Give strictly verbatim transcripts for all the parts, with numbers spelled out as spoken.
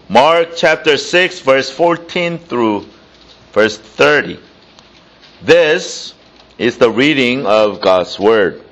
Mark chapter six, verse fourteen through verse thirty. This is the reading of God's Word.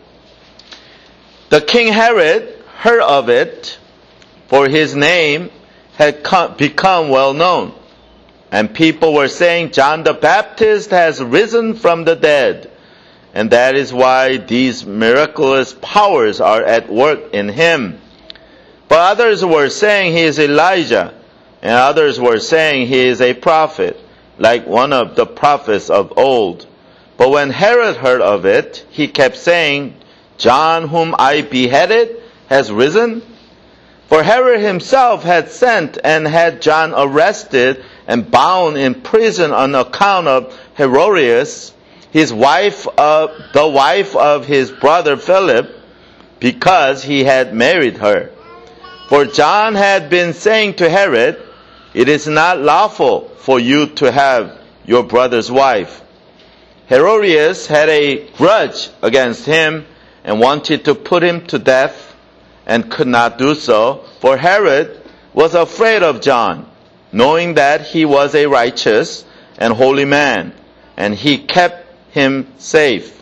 The King Herod heard of it, for his name had come, become well known, and people were saying, John the Baptist has risen from the dead, and that is why these miraculous powers are at work in him. But others were saying he is Elijah, and others were saying he is a prophet, like one of the prophets of old. But when Herod heard of it, he kept saying, John, whom I beheaded, has risen. For Herod himself had sent and had John arrested and bound in prison on account of Herodias, his wife, of, the wife of his brother Philip, because he had married her. For John had been saying to Herod, it is not lawful for you to have your brother's wife. Herodias had a grudge against him and wanted to put him to death and could not do so, for Herod was afraid of John, knowing that he was a righteous and holy man, and he kept him safe.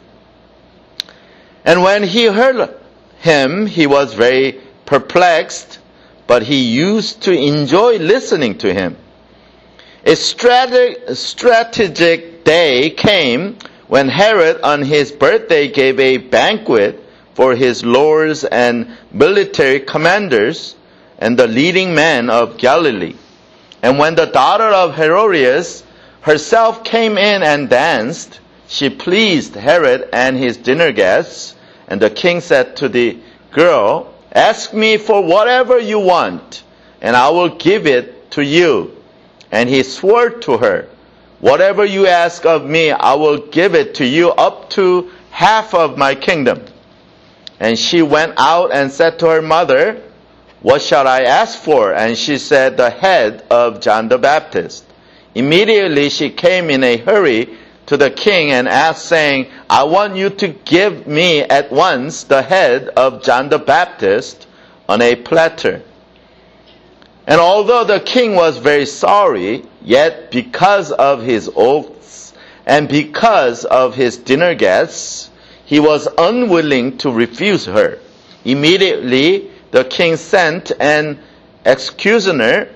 And when he heard him, he was very perplexed, but he used to enjoy listening to him. A strate- strategic day came when Herod on his birthday gave a banquet for his lords and military commanders and the leading men of Galilee. And when the daughter of Herodias herself came in and danced, she pleased Herod and his dinner guests. And the king said to the girl, ask me for whatever you want, and I will give it to you. And he swore to her, whatever you ask of me, I will give it to you, up to half of my kingdom. And she went out and said to her mother, what shall I ask for? And she said, the head of John the Baptist. Immediately she came in a hurry to the king and asked, saying, I want you to give me at once the head of John the Baptist on a platter. And although the king was very sorry, yet because of his oaths and because of his dinner guests, he was unwilling to refuse her. Immediately the king sent an executioner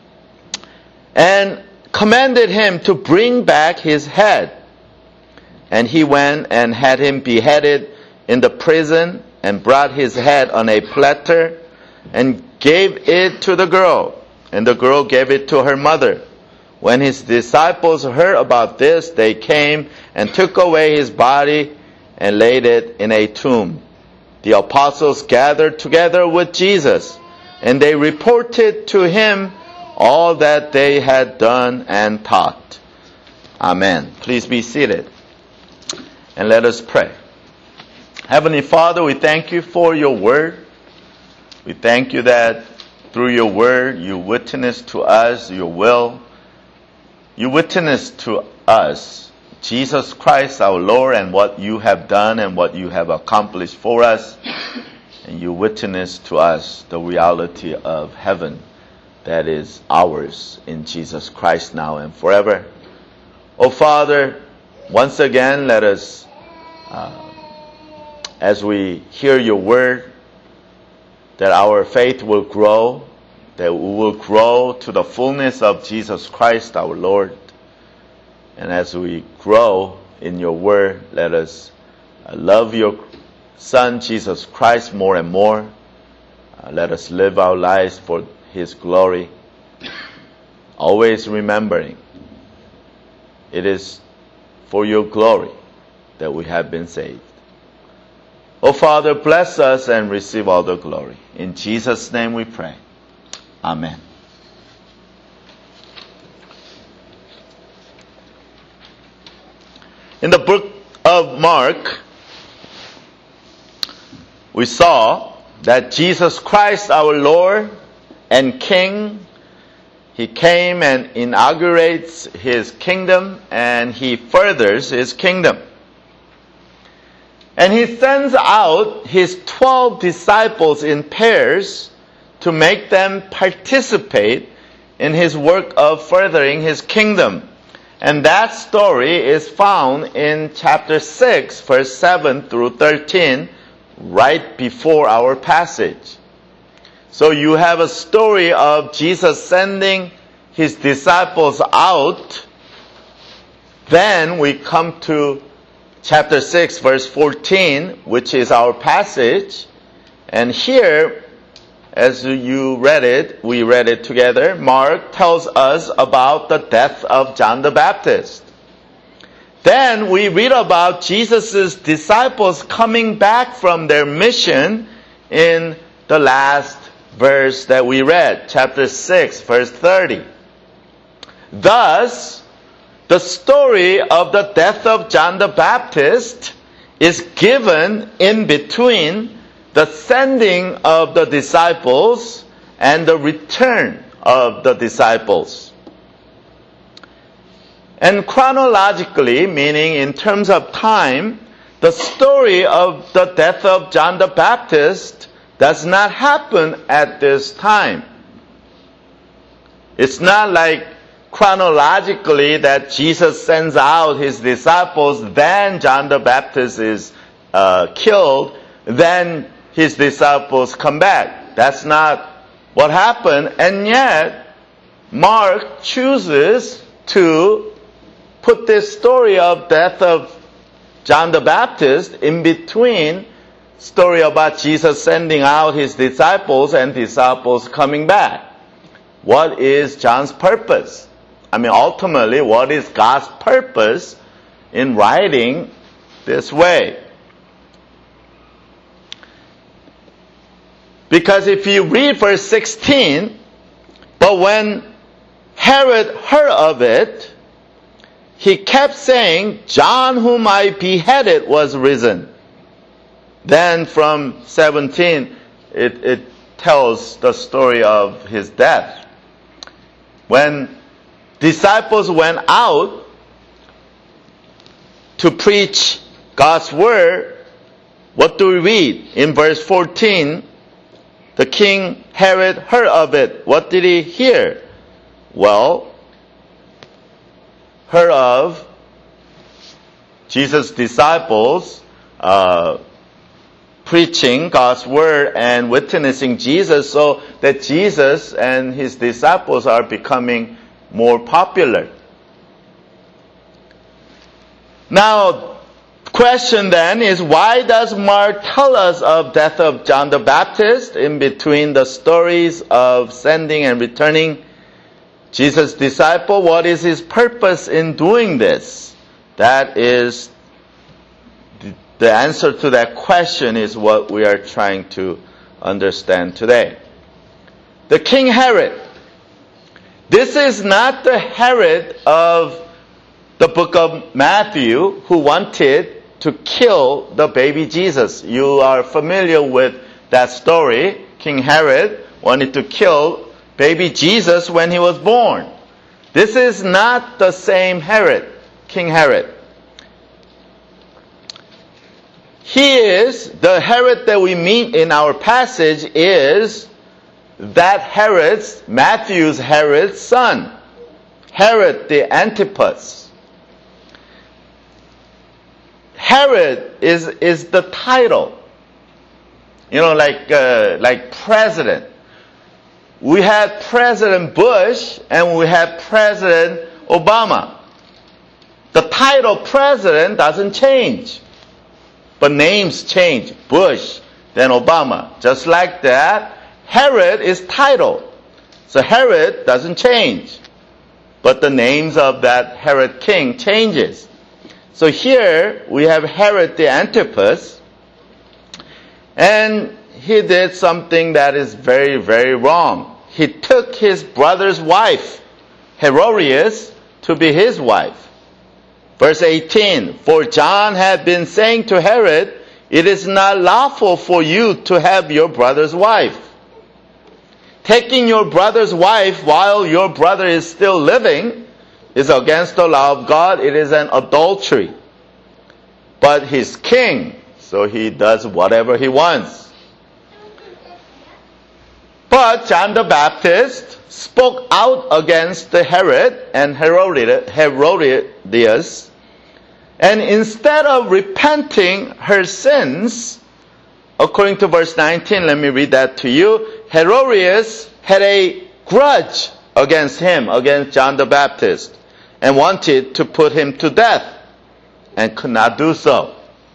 and commanded him to bring back his head. And he went and had him beheaded in the prison and brought his head on a platter and gave it to the girl. And the girl gave it to her mother. When his disciples heard about this, they came and took away his body and laid it in a tomb. The apostles gathered together with Jesus, and they reported to him all that they had done and taught. Amen. Please be seated. And let us pray. Heavenly Father, we thank you for your word. We thank you that through your word, you witness to us your will. You witness to us Jesus Christ, our Lord, and what you have done and what you have accomplished for us. And you witness to us the reality of heaven that is ours in Jesus Christ now and forever. Oh Father, once again, let us, uh, as we hear your word, that our faith will grow, that we will grow to the fullness of Jesus Christ, our Lord. And as we grow in your word, let us uh, love your Son, Jesus Christ, more and more. Uh, let us live our lives for his glory, always remembering it is for your glory that we have been saved. Oh Father, bless us and receive all the glory. In Jesus' name we pray. Amen. In the book of Mark, we saw that Jesus Christ, our Lord and King, he came and inaugurates his kingdom, and he furthers his kingdom. And he sends out his twelve disciples in pairs to make them participate in his work of furthering his kingdom. And that story is found in chapter six, verse seven through thirteen, right before our passage. So you have a story of Jesus sending his disciples out. Then we come to chapter six, verse fourteen, which is our passage. And here, as you read it, we read it together, Mark tells us about the death of John the Baptist. Then we read about Jesus' disciples coming back from their mission in the last verse that we read, chapter six, verse thirty. Thus, the story of the death of John the Baptist is given in between the sending of the disciples and the return of the disciples. And chronologically, meaning in terms of time, the story of the death of John the Baptist does not happen at this time. It's not like chronologically that Jesus sends out his disciples, then John the Baptist is uh, killed, then his disciples come back. That's not what happened. And yet, Mark chooses to put this story of death of John the Baptist in between story about Jesus sending out his disciples and disciples coming back. What is John's purpose? I mean, ultimately, what is God's purpose in writing this way? Because if you read verse sixteen, but when Herod heard of it, he kept saying, John whom I beheaded was risen. Then from seventeen, it, it tells the story of his death. When disciples went out to preach God's word, what do we read? In verse fourteen, the king Herod heard of it. What did he hear? Well, heard of Jesus' disciples uh, preaching God's word and witnessing Jesus, so that Jesus and his disciples are becoming more popular. Now, question then is, why does Mark tell us of death of John the Baptist in between the stories of sending and returning Jesus' disciple? What is his purpose in doing this? That is, the answer to that question is what we are trying to understand today. The King Herod. This is not the Herod of the book of Matthew who wanted to kill the baby Jesus. You are familiar with that story. King Herod wanted to kill baby Jesus when he was born. This is not the same Herod, King Herod. He is, the Herod that we meet in our passage is that Herod's, Matthew's Herod's son, Herod the Antipas. Herod is, is the title. You know, like, uh, like president. We had President Bush and we had President Obama. The title president doesn't change, but names change. Bush, then Obama. Just like that, Herod is title. So Herod doesn't change, but the names of that Herod king changes. So here we have Herod the Antipas, and he did something that is very, very wrong. He took his brother's wife, Herodias, to be his wife. Verse eighteen, for John had been saying to Herod, it is not lawful for you to have your brother's wife. Taking your brother's wife while your brother is still living is against the law of God. It is an adultery. But he's king, so he does whatever he wants. But John the Baptist spoke out against Herod and Herodias, and instead of repenting her sins, according to verse nineteen, let me read that to you, Herodias had a grudge against him, against John the Baptist, and wanted to put him to death, and could not do so.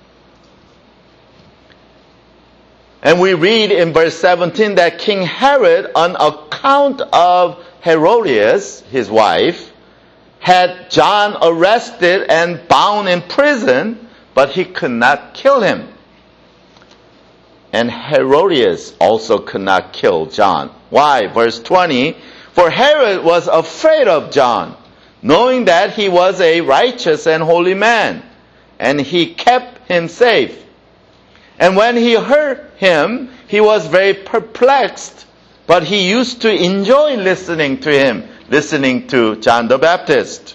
And we read in verse seventeen that King Herod, on account of Herodias, his wife, had John arrested and bound in prison, but he could not kill him. And Herodias also could not kill John. Why? Verse twenty, for Herod was afraid of John, knowing that he was a righteous and holy man, and he kept him safe. And when he heard him, he was very perplexed, but he used to enjoy listening to him, listening to John the Baptist.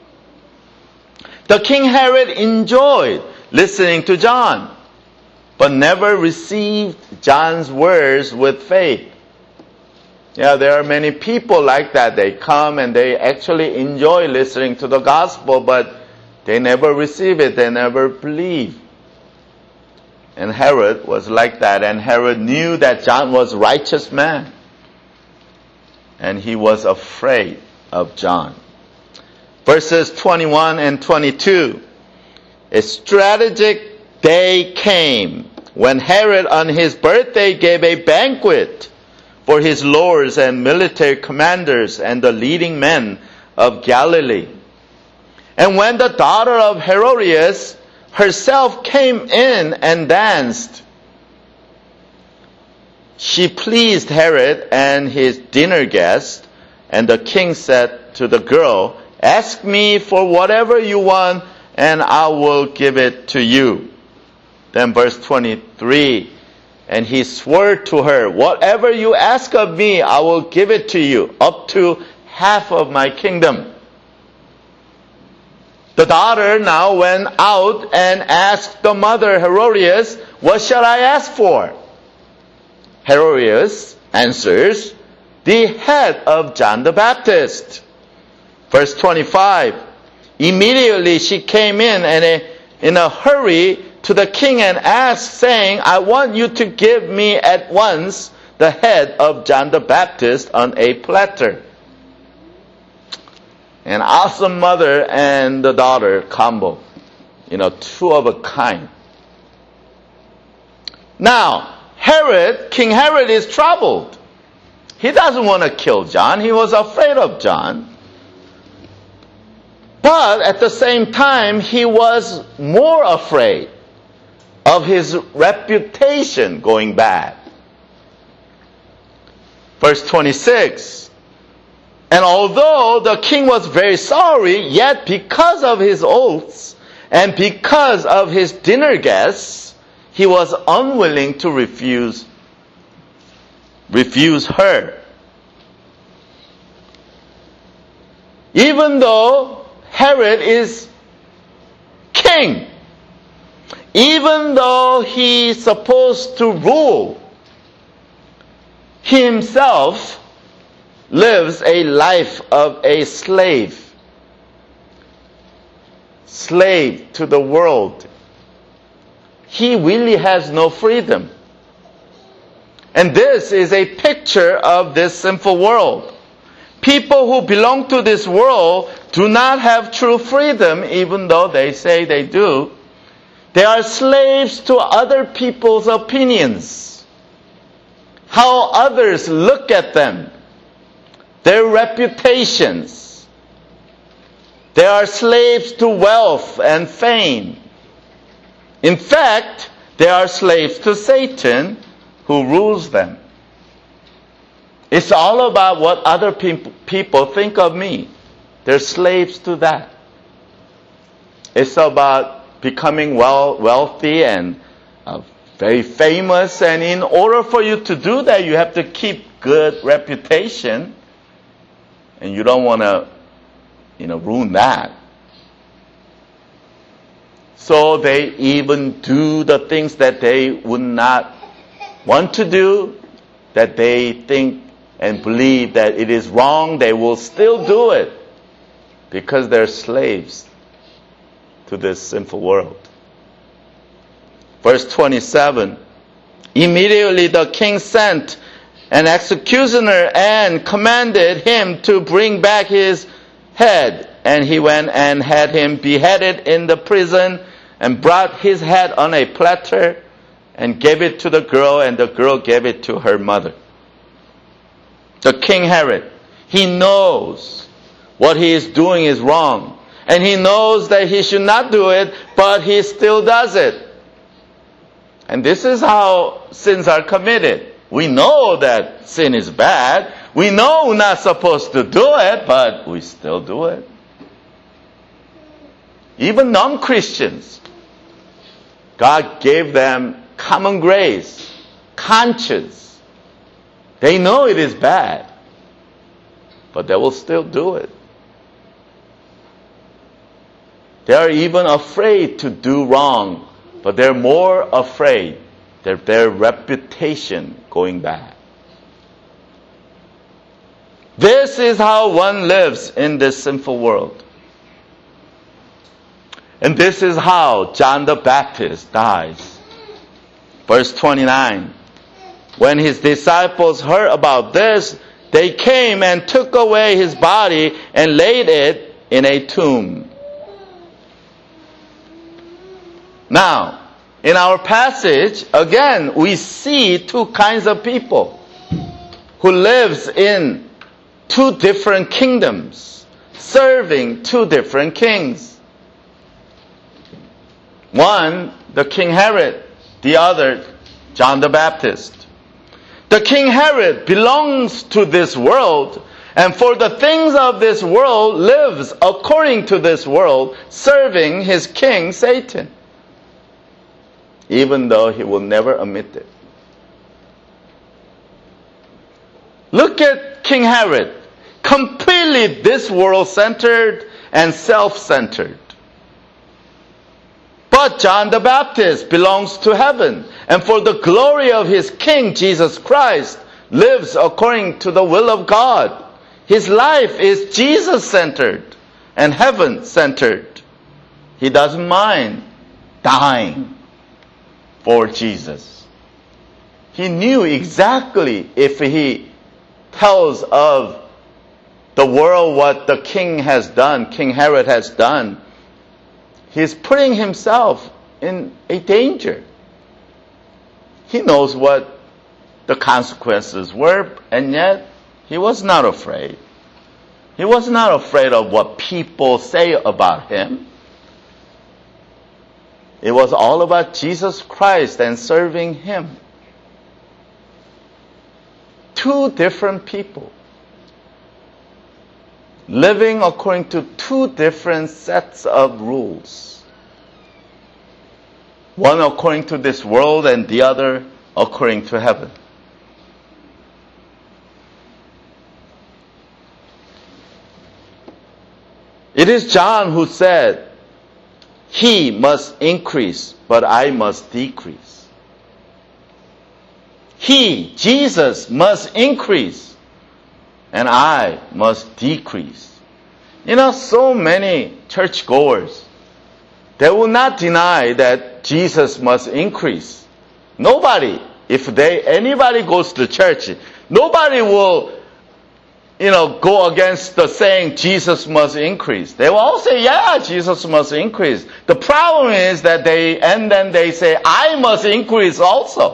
The King Herod enjoyed listening to John, but never received John's words with faith. Yeah, there are many people like that. They come and they actually enjoy listening to the gospel, but they never receive it. They never believe. And Herod was like that. And Herod knew that John was a righteous man. And he was afraid of John. Verses twenty-one and twenty-two. A strategic day came when Herod on his birthday gave a banquet for his lords and military commanders and the leading men of Galilee. And when the daughter of Herodias herself came in and danced, she pleased Herod and his dinner guests, and the king said to the girl, ask me for whatever you want, and I will give it to you. Then verse twenty-three, and he swore to her, whatever you ask of me, I will give it to you, up to half of my kingdom. The daughter now went out and asked the mother Herodias, what shall I ask for? Herodias answers, the head of John the Baptist. Verse twenty-five, immediately she came in and in a hurry to the king and asked, saying, I want you to give me at once the head of John the Baptist on a platter. An awesome mother and the daughter combo. You know, two of a kind. Now, Herod, King Herod is troubled. He doesn't want to kill John. He was afraid of John. But at the same time, he was more afraid of his reputation going bad. Verse twenty-six. And although the king was very sorry, yet because of his oaths and because of his dinner guests, he was unwilling to refuse, refuse her. Even though Herod is king, even though he's supposed to rule, he himself lives a life of a slave. Slave to the world. He really has no freedom. And this is a picture of this sinful world. People who belong to this world do not have true freedom, even though they say they do. They are slaves to other people's opinions, how others look at them, their reputations. They are slaves to wealth and fame. In fact, they are slaves to Satan, who rules them. It's all about what other pe- people think of me. They're slaves to that. It's about becoming well, wealthy and uh, very famous, and in order for you to do that, you have to keep good reputation. And you don't want to, you know, ruin that. So they even do the things that they would not want to do that they think and believe that it is wrong, they will still do it because they're slaves to this sinful world. Verse twenty-seven, immediately the king sent an executioner and commanded him to bring back his head. And he went and had him beheaded in the prison and brought his head on a platter and gave it to the girl, and the girl gave it to her mother. The King Herod, he knows what he is doing is wrong. And he knows that he should not do it, but he still does it. And this is how sins are committed. We know that sin is bad. We know we're not supposed to do it, but we still do it. Even non-Christians, God gave them common grace, conscience. They know it is bad, but they will still do it. They are even afraid to do wrong, but they're more afraid that their reputation going bad. This is how one lives in this sinful world. And this is how John the Baptist dies. Verse twenty-nine. When his disciples heard about this, they came and took away his body and laid it in a tomb. Now, in our passage, again, we see two kinds of people who lives in two different kingdoms, serving two different kings. One, the King Herod, the other, John the Baptist. The King Herod belongs to this world, and for the things of this world lives according to this world, serving his king Satan, even though he will never admit it. Look at King Herod, completely this world-centered and self-centered. But John the Baptist belongs to heaven, and for the glory of his King Jesus Christ, lives according to the will of God. His life is Jesus-centered and heaven-centered. He doesn't mind dying for Jesus. He knew exactly if he tells of the world what the king has done, King Herod has done, he's putting himself in a danger. He knows what the consequences were, and yet he was not afraid. He was not afraid of what people say about him. It was all about Jesus Christ and serving him. Two different people, living according to two different sets of rules. One according to this world and the other according to heaven. It is John who said, "He must increase, but I must decrease." He, Jesus, must increase, and I must decrease. You know, so many churchgoers, they will not deny that Jesus must increase. Nobody, if they anybody goes to church, nobody will, you know, go against the saying Jesus must increase. They will all say, yeah, Jesus must increase. The problem is that they, and then they say, I must increase also.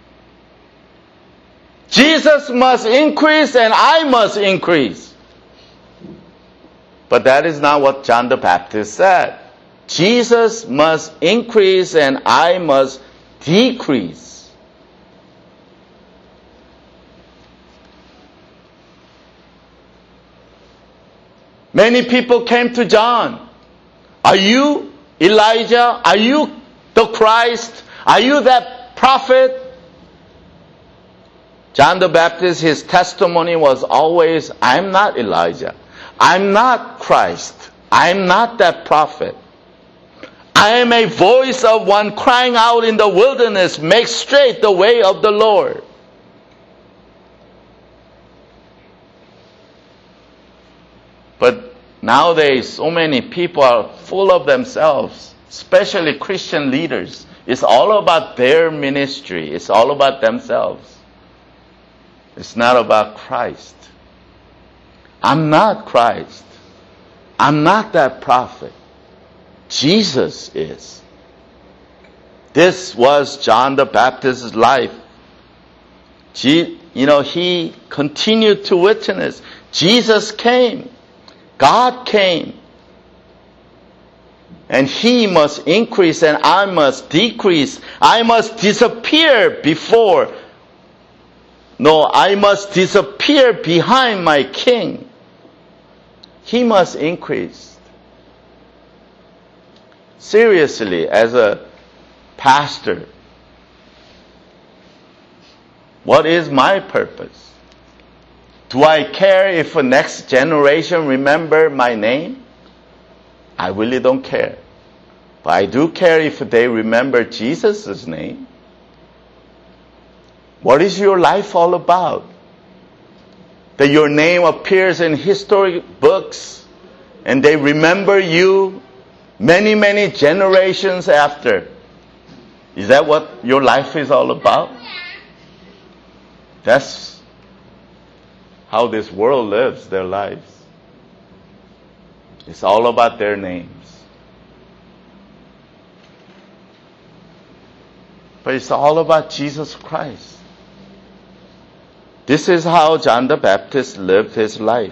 Jesus must increase and I must increase. But that is not what John the Baptist said. Jesus must increase and I must decrease. Many people came to John. Are you Elijah? Are you the Christ? Are you that prophet? John the Baptist, his testimony was always, I'm not Elijah. I'm not Christ. I'm not that prophet. I am a voice of one crying out in the wilderness, make straight the way of the Lord. But nowadays, so many people are full of themselves, especially Christian leaders. It's all about their ministry. It's all about themselves. It's not about Christ. I'm not Christ. I'm not that prophet. Jesus is. This was John the Baptist's life. You know, he continued to witness. Jesus came. God came. And he must increase and I must decrease. I must disappear before. No, I must disappear behind my King. He must increase. Seriously, as a pastor, what is my purpose? Do I care if the next generation remember my name? I really don't care. But I do care if they remember Jesus' name. What is your life all about? That your name appears in historic books and they remember you many, many generations after. Is that what your life is all about? That's how this world lives their lives. It's all about their names. But it's all about Jesus Christ. This is how John the Baptist lived his life.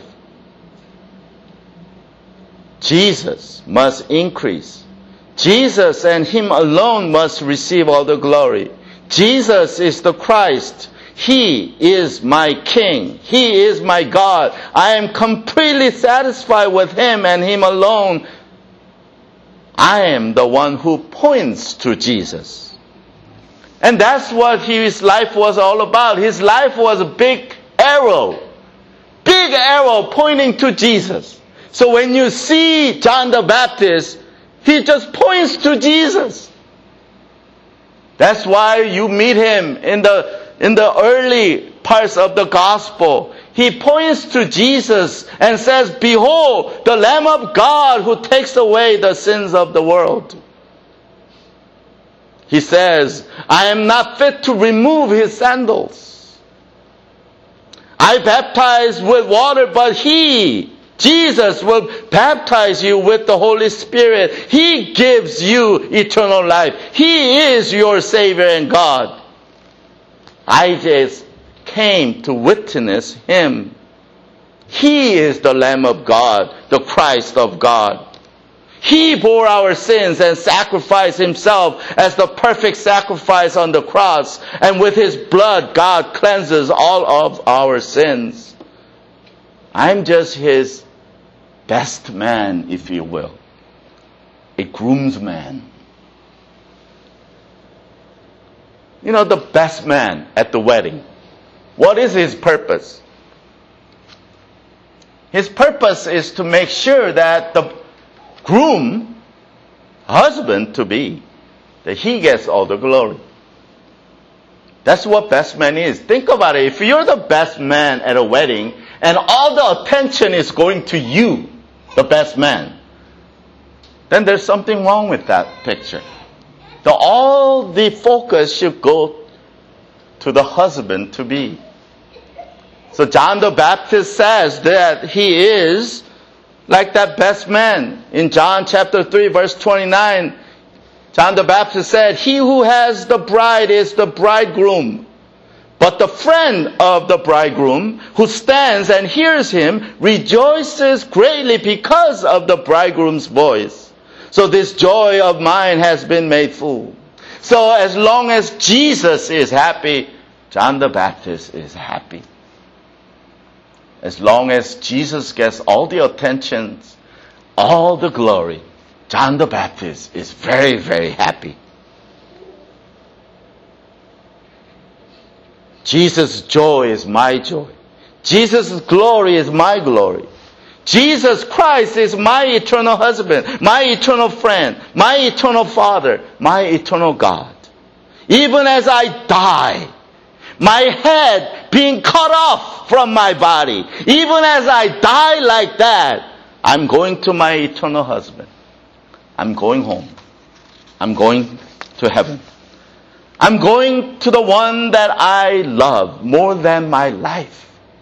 Jesus must increase. Jesus and him alone must receive all the glory. Jesus is the Christ. He is my King. He is my God. I am completely satisfied with him and him alone. I am the one who points to Jesus. And that's what his life was all about. His life was a big arrow. Big arrow pointing to Jesus. So when you see John the Baptist, he just points to Jesus. That's why you meet him in the in the early parts of the gospel. He points to Jesus and says, "Behold, the Lamb of God who takes away the sins of the world." He says, "I am not fit to remove his sandals. I baptize with water, but he, Jesus, will baptize you with the Holy Spirit. He gives you eternal life. He is your Savior and God. I just came to witness him. He is the Lamb of God, the Christ of God. He bore our sins and sacrificed himself as the perfect sacrifice on the cross. And with his blood, God cleanses all of our sins. I'm just his best man, if you will. A groomsman. You know, the best man at the wedding. What is his purpose? His purpose is to make sure that the groom, husband to be, that he gets all the glory. That's what best man is. Think about it. If you're the best man at a wedding and all the attention is going to you, the best man, then there's something wrong with that picture. The, all the focus should go to the husband to be. So John the Baptist says that he is like that best man. In John chapter three, verse twenty-nine, John the Baptist said, "He who has the bride is the bridegroom. But the friend of the bridegroom who stands and hears him rejoices greatly because of the bridegroom's voice. So this joy of mine has been made full." So as long as Jesus is happy, John the Baptist is happy. As long as Jesus gets all the attention, all the glory, John the Baptist is very, very happy. Jesus' joy is my joy. Jesus' glory is my glory. Jesus Christ is my eternal husband, my eternal friend, my eternal Father, my eternal God. Even as I die, my head being cut off from my body, even as I die like that, I'm going to my eternal husband. I'm going home. I'm going to heaven. I'm going to the one that I love more than my life.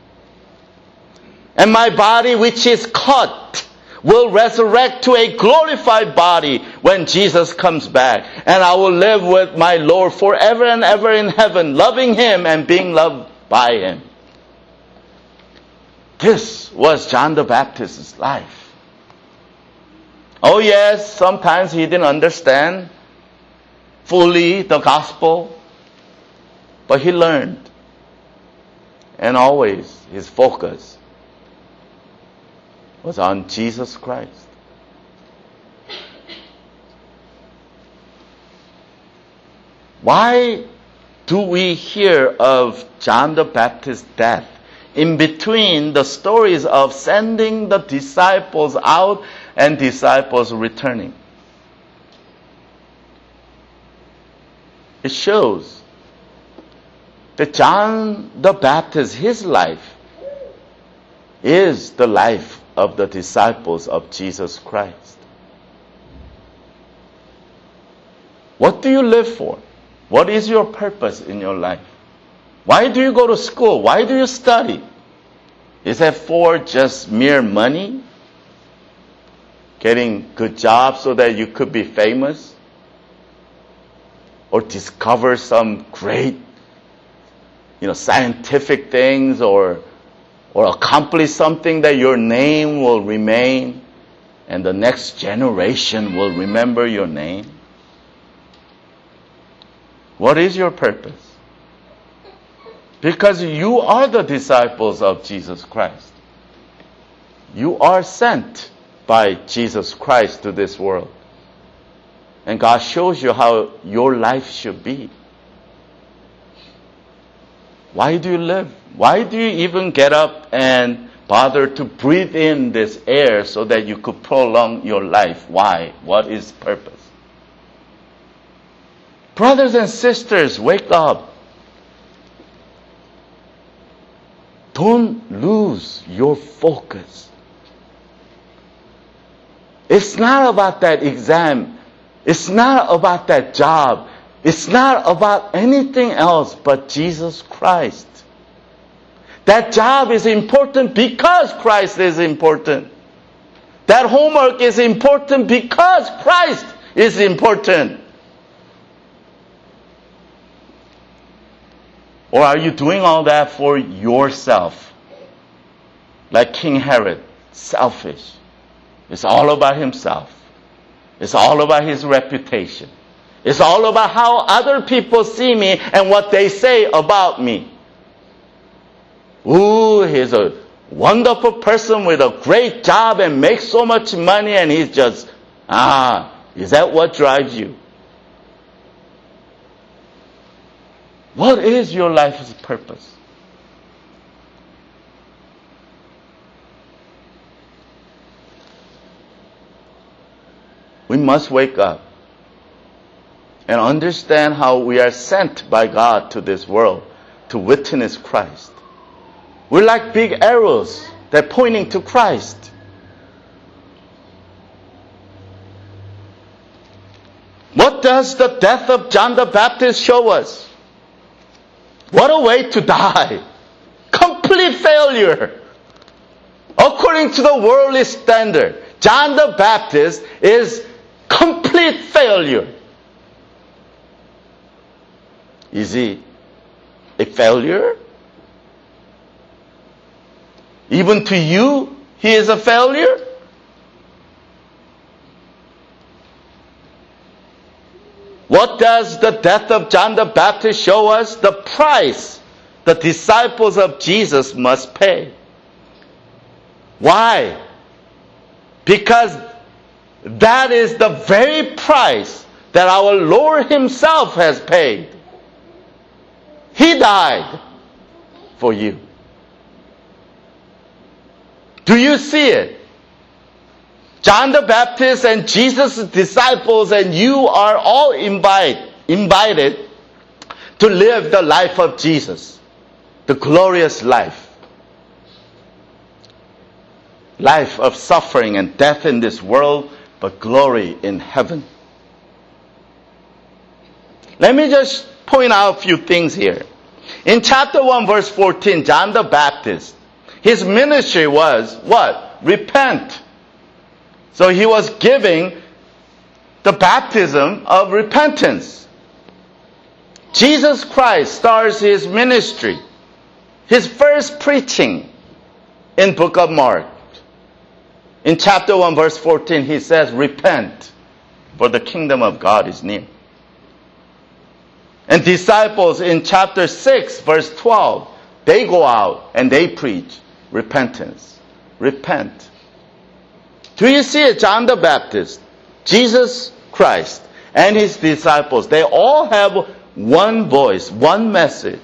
And my body, which is cut, will resurrect to a glorified body when Jesus comes back. And I will live with my Lord forever and ever in heaven, loving Him and being loved by Him. This was John the Baptist's life. Oh yes, sometimes he didn't understand fully the gospel, but he learned. And always his focus was on Jesus Christ. Why do we hear of John the Baptist's death in between the stories of sending the disciples out and disciples returning? It shows that John the Baptist, his life, is the life of the disciples of Jesus Christ. What do you live for? What is your purpose in your life? Why do you go to school? Why do you study? Is it for just mere money? Getting good jobs so that you could be famous? Or discover some great, you know, scientific things, or or accomplish something that your name will remain and the next generation will remember your name? What is your purpose? Because you are the disciples of Jesus Christ. You are sent by Jesus Christ to this world. And God shows you how your life should be. Why do you live? Why do you even get up and bother to breathe in this air so that you could prolong your life? Why? What is purpose? Brothers and sisters, wake up. Don't lose your focus. It's not about that exam. It's not about that job. It's not about anything else but Jesus Christ. That job is important because Christ is important. That homework is important because Christ is important. Or are you doing all that for yourself? Like King Herod, selfish. It's all about himself. It's all about his reputation. It's all about how other people see me and what they say about me. Ooh, he's a wonderful person with a great job and makes so much money, and he's just, ah, is that what drives you? What is your life's purpose? We must wake up and understand how we are sent by God to this world to witness Christ. We're like big arrows that are pointing to Christ. What does the death of John the Baptist show us? What a way to die. Complete failure. According to the worldly standard, John the Baptist is complete failure. Is he a failure? Even to you, he is a failure? What does the death of John the Baptist show us? The price the disciples of Jesus must pay. Why? Because that is the very price that our Lord Himself has paid. He died for you. Do you see it? John the Baptist and Jesus' disciples and you are all invite, invited to live the life of Jesus, the glorious life. life of suffering and death in this world, but glory in heaven. Let me just point out a few things here. In chapter one, verse fourteen, John the Baptist, his ministry was what? Repent. So he was giving the baptism of repentance. Jesus Christ starts his ministry, his first preaching in book of Mark. In chapter one, verse fourteen, he says, repent, for the kingdom of God is near. And disciples in chapter six, verse twelve, they go out and they preach repentance. Repent. Do you see it? John the Baptist, Jesus Christ, and his disciples, they all have one voice, one message.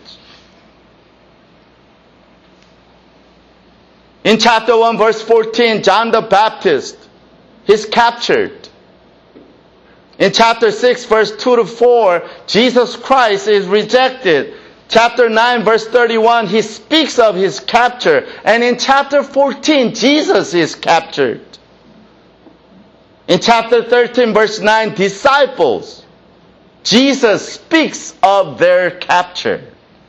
In chapter one, verse fourteen, John the Baptist, he's captured. In chapter six, verse two to four, Jesus Christ is rejected. Chapter nine, verse thirty-one, he speaks of his capture. And in chapter fourteen, Jesus is captured. In chapter thirteen, verse nine, disciples, Jesus speaks of their capture.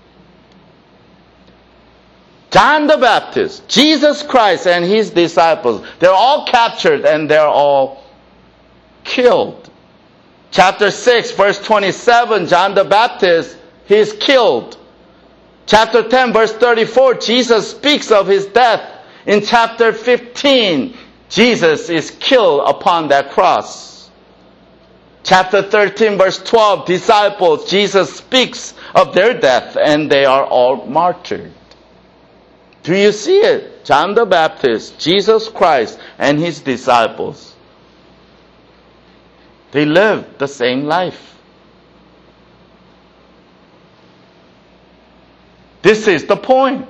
John the Baptist, Jesus Christ, and his disciples, they're all captured and they're all killed. Chapter six, verse twenty-seven, John the Baptist, he is killed. Chapter ten, verse thirty-four, Jesus speaks of his death. In chapter fifteen, Jesus is killed upon that cross. Chapter thirteen, verse twelve, disciples, Jesus speaks of their death and they are all martyred. Do you see it? John the Baptist, Jesus Christ, and his disciples, they lived the same life. This is the point.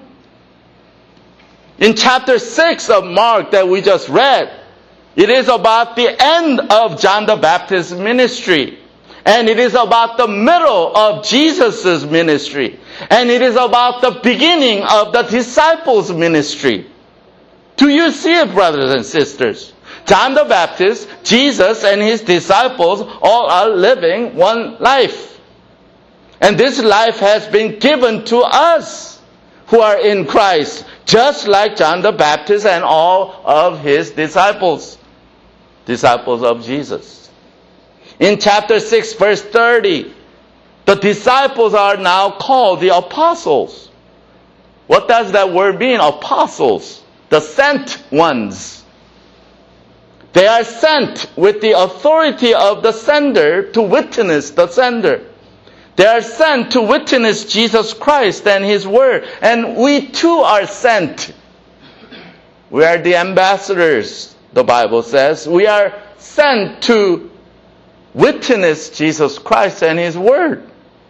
In chapter six of Mark that we just read, it is about the end of John the Baptist's ministry. And it is about the middle of Jesus' ministry. And it is about the beginning of the disciples' ministry. Do you see it, brothers and sisters? John the Baptist, Jesus, and his disciples all are living one life. And this life has been given to us who are in Christ, just like John the Baptist and all of his disciples, disciples of Jesus. In chapter six, verse thirty, the disciples are now called the apostles. What does that word mean? Apostles, the sent ones. They are sent with the authority of the sender to witness the sender. They are sent to witness Jesus Christ and his word. And we too are sent. We are the ambassadors, the Bible says. We are sent to witness Jesus Christ and his word.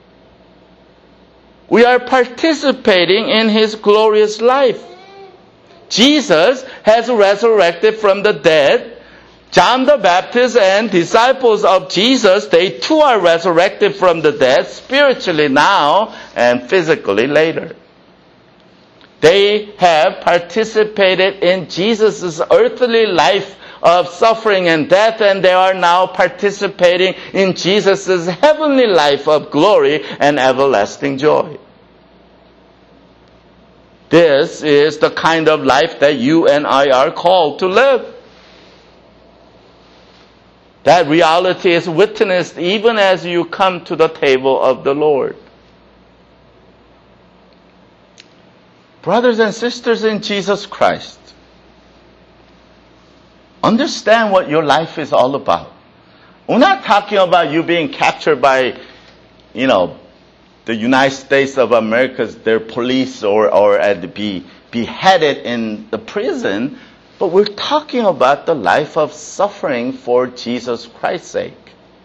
We are participating in his glorious life. Jesus has resurrected from the dead. John the Baptist and disciples of Jesus, they too are resurrected from the dead, spiritually now and physically later. They have participated in Jesus' earthly life of suffering and death, and they are now participating in Jesus' heavenly life of glory and everlasting joy. This is the kind of life that you and I are called to live. That reality is witnessed even as you come to the table of the Lord. Brothers and sisters in Jesus Christ, understand what your life is all about. We're not talking about you being captured by, you know, the United States of America, their police, or, or at be beheaded in the prison. But we're talking about the life of suffering for Jesus Christ's sake.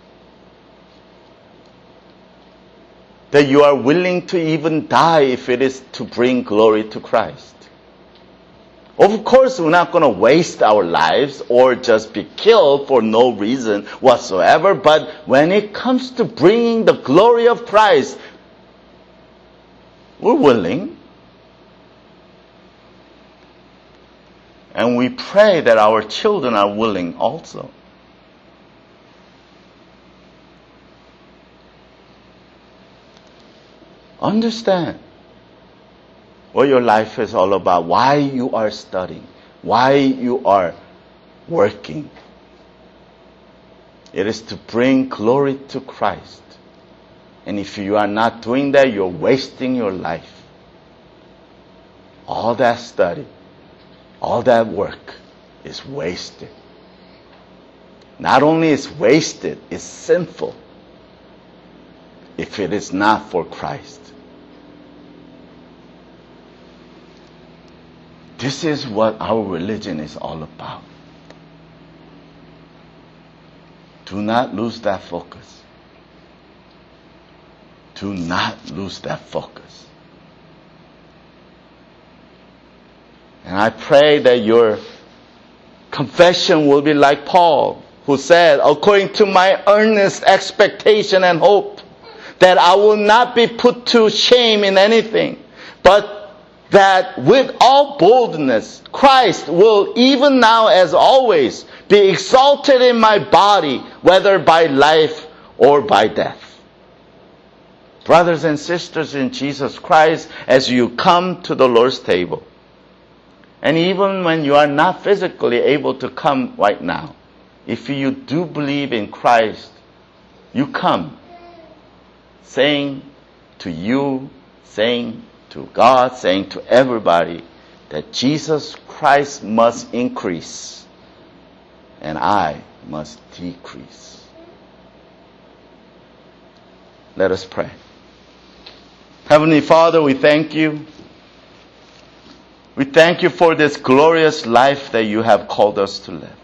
That you are willing to even die if it is to bring glory to Christ. Of course, we're not going to waste our lives or just be killed for no reason whatsoever. But when it comes to bringing the glory of Christ, we're willing. And we pray that our children are willing also. Understand what your life is all about, why you are studying, why you are working. It is to bring glory to Christ. And if you are not doing that, you're wasting your life. All that study, all that work is wasted. Not only is wasted, it's sinful if it is not for Christ. This is what our religion is all about. Do not lose that focus. Do not lose that focus. And I pray that your confession will be like Paul, who said, according to my earnest expectation and hope, that I will not be put to shame in anything, but that with all boldness, Christ will even now as always be exalted in my body, whether by life or by death. Brothers and sisters in Jesus Christ, as you come to the Lord's table, and even when you are not physically able to come right now, if you do believe in Christ, you come saying to you, saying to God, saying to everybody that Jesus Christ must increase and I must decrease. Let us pray. Heavenly Father, we thank you. We thank you for this glorious life that you have called us to live.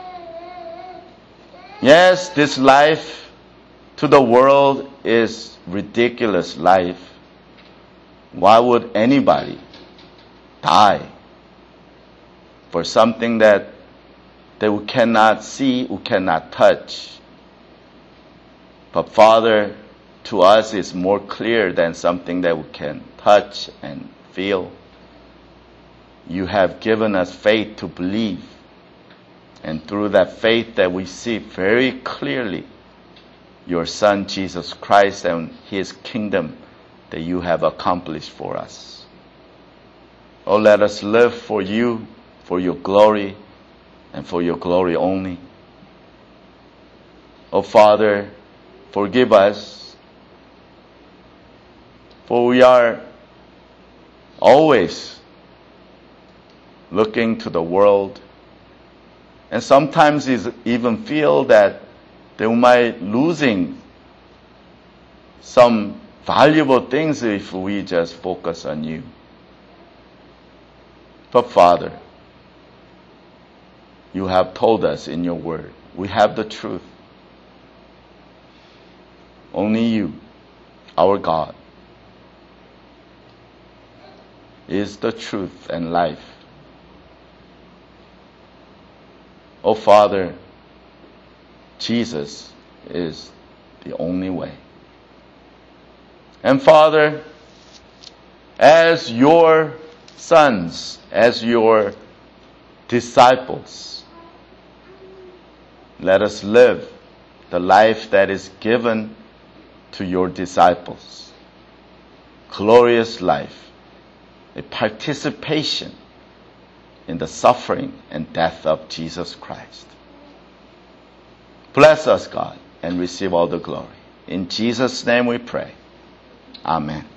Yes, this life to the world is ridiculous life. Why would anybody die for something that that we cannot see, we cannot touch? But Father, to us it's more clear than something that we can touch and feel. You have given us faith to believe. And through that faith that we see very clearly your Son Jesus Christ and His kingdom that you have accomplished for us. Oh, let us live for you, for your glory, and for your glory only. Oh, Father, forgive us, for we are always looking to the world, and sometimes even feel that they might losing some valuable things if we just focus on you. But Father, you have told us in your word, we have the truth. Only you, our God, is the truth and life. Oh Father, Jesus is the only way. And Father, as your sons, as your disciples, let us live the life that is given to your disciples. Glorious life, a participation in the suffering and death of Jesus Christ. Bless us, God, and receive all the glory. In Jesus' name we pray. Amen.